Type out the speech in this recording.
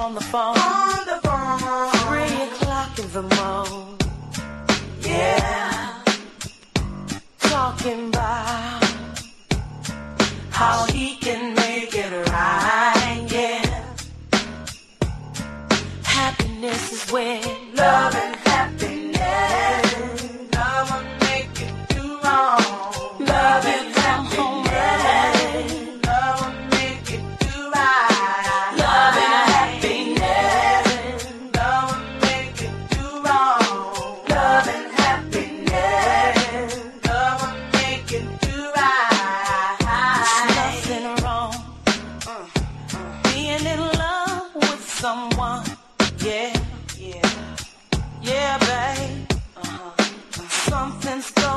on the phone. On the phone. 3 o'clock in the morning. Yeah. Talking about how he can make it right. Yeah. Happiness is when Love and happiness. Love will make it too wrong. Love and happiness. Love will make it too right. Love and happiness. Love will make it too wrong. Love and happiness. Love will make it too right. there's nothing wrong being in love with someone. Yeah, yeah, yeah, babe. Something's going